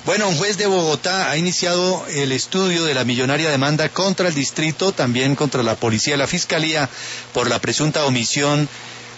Bueno, un juez de Bogotá ha iniciado el estudio de la millonaria demanda contra el distrito, también contra la policía y la fiscalía, por la presunta omisión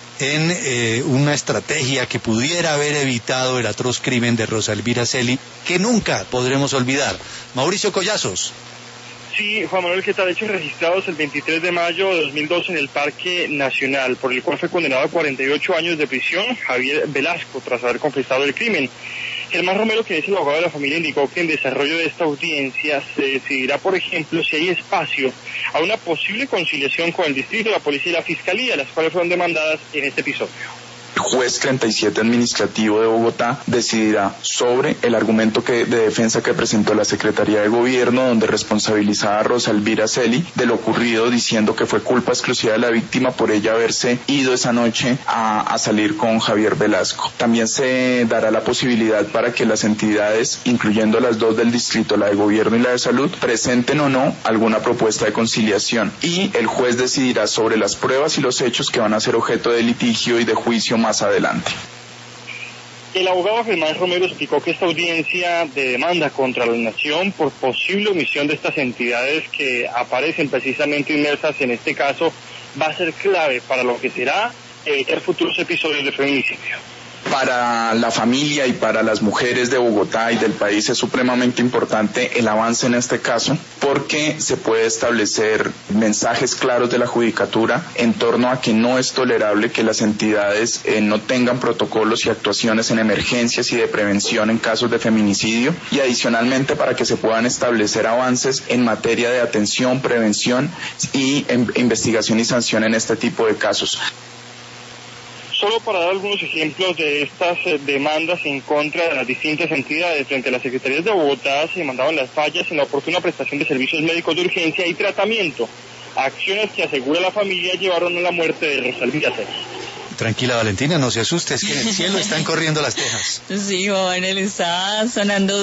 en una estrategia que pudiera haber evitado el atroz crimen de Rosa Elvira Celi, que nunca podremos olvidar. Mauricio Collazos. Sí, Juan Manuel, ¿qué tal? Hechos registrados el 23 de mayo de 2012 en el Parque Nacional, por el cual fue condenado a 48 años de prisión Javier Velasco, tras haber confesado el crimen. Germán Romero, que es el abogado de la familia, indicó que en desarrollo de esta audiencia se decidirá, por ejemplo, si hay espacio a una posible conciliación con el distrito, la policía y la fiscalía, las cuales fueron demandadas en este episodio. El juez 37 administrativo de Bogotá decidirá sobre el argumento de defensa que presentó la Secretaría de Gobierno, donde responsabilizaba a Rosa Elvira Celi de lo ocurrido, diciendo que fue culpa exclusiva de la víctima por ella haberse ido esa noche a salir con Javier Velasco. También se dará la posibilidad para que las entidades, incluyendo las dos del distrito, la de Gobierno y la de Salud, presenten o no alguna propuesta de conciliación. Y el juez decidirá sobre las pruebas y los hechos que van a ser objeto de litigio y de juicio más adelante. El abogado Germán Romero explicó que esta audiencia de demanda contra la nación por posible omisión de estas entidades que aparecen precisamente inmersas en este caso va a ser clave para lo que será evitar futuros episodios de feminicidio. Para la familia y para las mujeres de Bogotá y del país es supremamente importante el avance en este caso, porque se puede establecer mensajes claros de la judicatura en torno a que no es tolerable que las entidades no tengan protocolos y actuaciones en emergencias y de prevención en casos de feminicidio, y adicionalmente para que se puedan establecer avances en materia de atención, prevención y investigación y sanción en este tipo de casos. Solo para dar algunos ejemplos de estas demandas en contra de las distintas entidades, frente a las secretarías de Bogotá se demandaban las fallas en la oportuna prestación de servicios médicos de urgencia y tratamiento, acciones que, asegura la familia, llevaron a la muerte de Rosa Elvira Celi. Tranquila, Valentina, no se asuste, es que en el cielo están corriendo las tejas. Sí, Juan, él está sonando